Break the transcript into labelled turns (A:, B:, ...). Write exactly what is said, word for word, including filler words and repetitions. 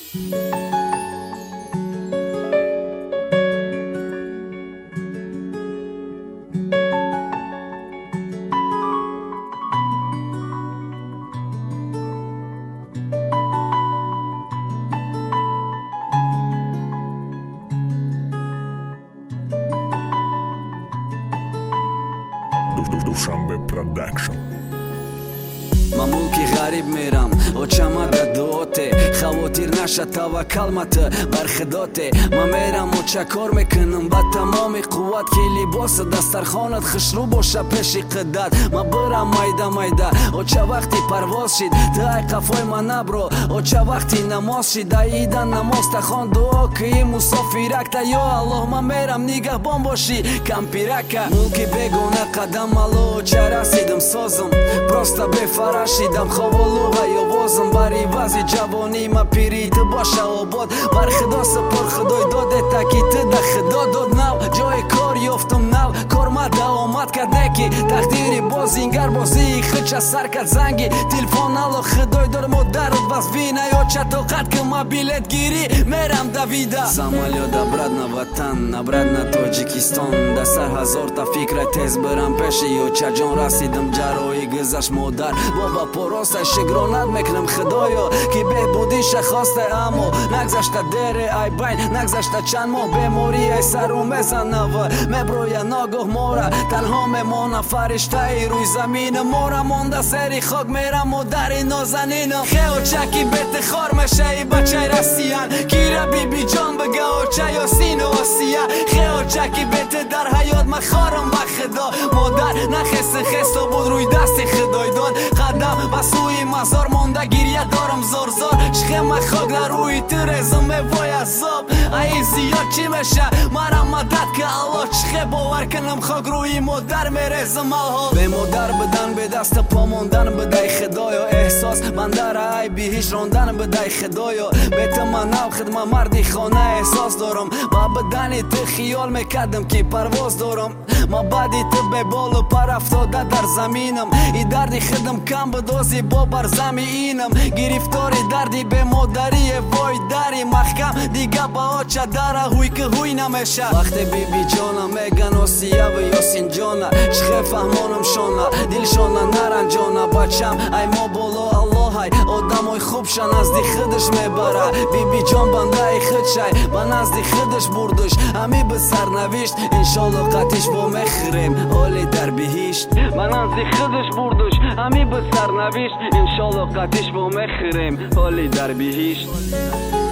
A: Dushanbe Production.
B: مملوکی غریب میرم و چمد دوته خواتیر نشه توکل مت بر خداته من میرم و چکار میکنم با تمام قوت که لباس دسترخانت خشرو باشه پیش قدرت من برم میده میده و چه وقتی پرواز شید دای قفای من نبرو و چه وقتی نماز شید ایدن نماز تخوان دعا که مسافرک تا یا الله من میرم نگهبان باشی کم پیرکه ملکی بگونه قدم الو چه رسیدم سازم پروستا بفراشیدم خوالوغا یوازم باری وزی جوانی ما پیرید باشه آباد بر خدا سپر خدای داده تاکید ده خدا داد نو جای کار یافتم نو کار ما دوامد کرد نکی تقدیری بازینگر بازی خچه سر کرد زنگی تلفن الو خدای دار مدرد بس بینه یا چه طاقت که ما بیلت گیری میرم دویده زمالیا دبرد نه وطن نبرد نه تاجیکستان ده سر هزار تا فکر تیز برم پیش یا چه جان رسیدم جرایی گذشت مادر بابا پراست شگرانت میکنم خدایا که بهبودیش خواسته اما نگذشته دره ای بین نگذشته چند ماه بموری ای سرو میزنه مبروی ناگاه مورا تنها میمانه فرشته ای روی زمین مورا مانده سری خاک میرم و در نازنینم خیل چکی بیت خار میشه ای بچه رسیان گیره بی بی جان بگه و چه یاسین و آسیه خیل چکی بیت در حیات من خارم با خدا مادر نخست خست و بود روی دست خدای داد قدم بسوی مزار مانده گریه دارم زار زار چخه من خاک در روی ترزم وای عذاب ای زیاد چی میشه مرم مدد که الله چخه باور کنم خاک روی مادر میرزم الها به مادر بدن به دست پا ماندن بدای خدایا احساس من در ای بیهیش راندن بدای خدایا بیت من نو خدمه مردی خانه احساس دارم با بدنی تو خیال میکردم که پرواز دارم ما بعدی تو به بال و پر افتاده در زمینم ای دردی خدم کم بدازی با بر زمینم گرفتاری دردی به مادری وای داری محکم دیگه با آچه داره هوی که هوی نمیشه وقتی بی بی جانا میگن آسیه و یاسین جانا چخه فهمانم شانا دل شانا نرنجانا بچم ای ما بالا الله های آدم های خوب شن از دی خودش میبره بی بی جان بنده ای خود شای من از دی خودش بردش همی به سرنوشت انشالله قطیش با مخرم حالی در بهشت من از دی خودش بردش همی به سرنوشت انشالله قطیش با مخرم حالی در بهشت